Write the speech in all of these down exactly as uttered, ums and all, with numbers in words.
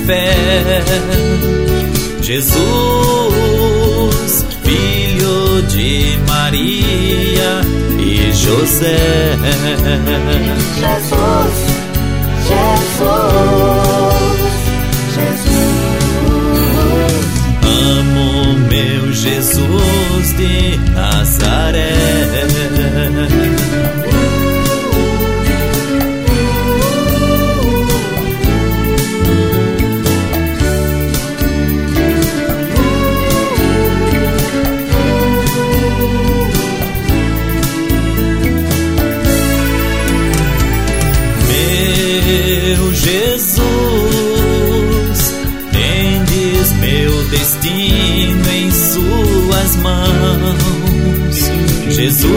fé. Jesus, filho de Maria e José. Jesus, Jesus, Jesus. Amo meu Jesus de Nazaré. Meu Jesus, tendes meu destino em suas mãos. Jesus,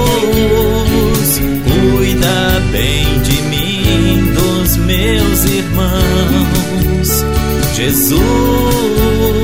cuida bem de mim, dos meus irmãos. Jesus,